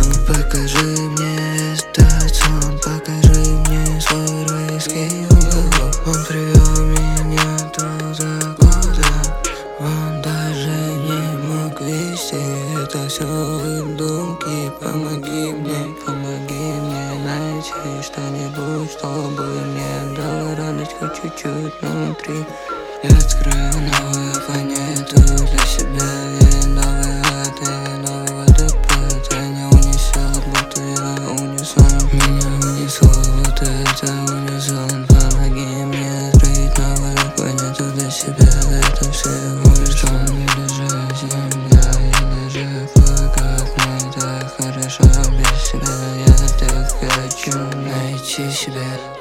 сон. Покажи мне этот сон, покажи мне свой райский уголок. Он привел меня туда, куда он даже не мог вести. Это все выдумки. Помоги мне найти что-нибудь, чтобы мне дало радость хоть чуть-чуть внутри. Я открою новую планету для себя, и новый ад, и новый водопад. Меня унесет, будто я унисон. Меня унесло, вот это унисон. Помоги мне открыть новую планету для себя. Это всего лишь сон, или же земля, или же плакат. Мне так хорошо без себя. Я так хочу найти себя.